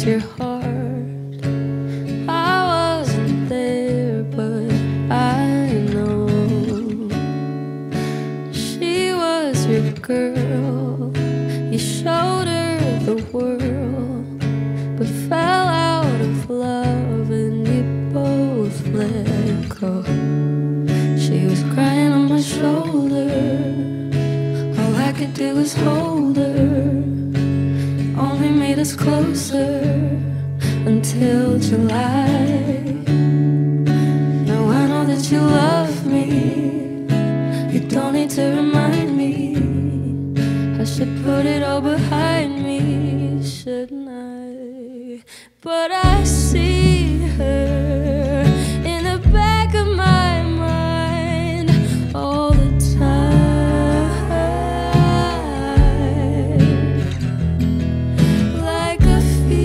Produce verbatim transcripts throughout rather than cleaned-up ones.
breaks your heart. I wasn't there, but I know she was your girl. You showed her the world, but fell out of love and you both let go. She was crying on my shoulder, all I could do was hold her. Only made us closer until July. Now I know that you love me, you don't need to remind me. I should put it all behind me, shouldn't I? But I see her in the back of my mind all the time, like a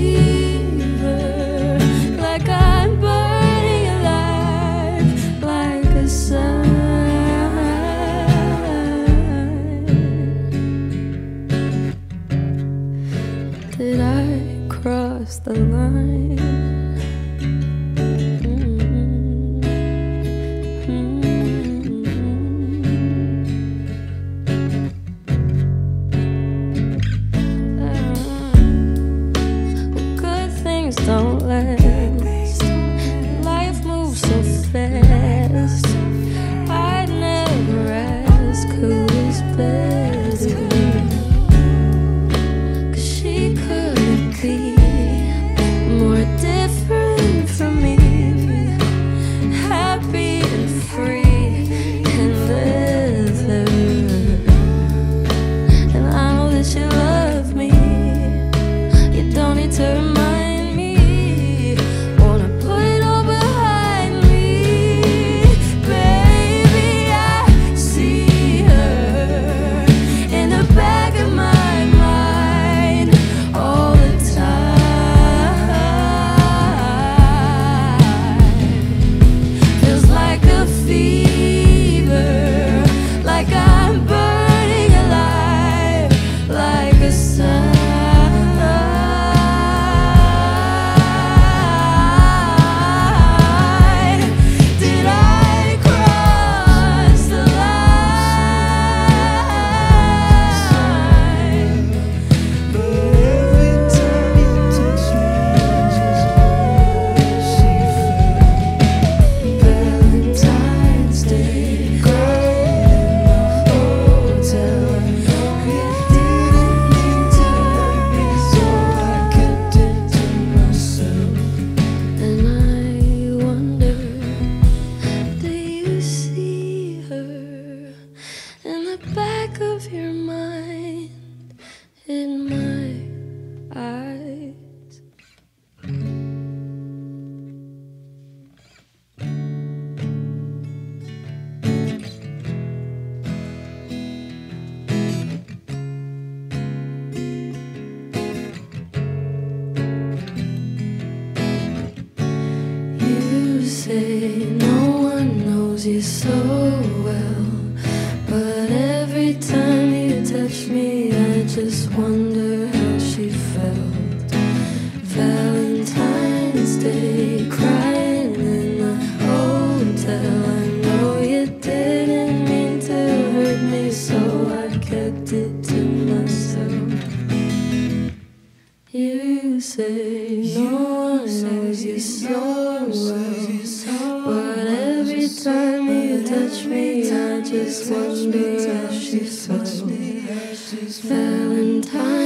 fever, like I'm burning alive, like a sign. Did I cross the line? Don't last. Life moves so fast. I'd never ask who is better, 'cause she couldn't be more different from me. Happy and free and leather. And I know that you love me, you don't need to remind. Back of your mind, in my eyes. You say no one knows you so well, but every time you touch me, I just wonder how she felt. Valentine's Day, crying in a hotel. I know you didn't mean to hurt me, so I kept it to myself. You say no one knows you so well, but every time you touch me, I just wonder how she felt. Valentine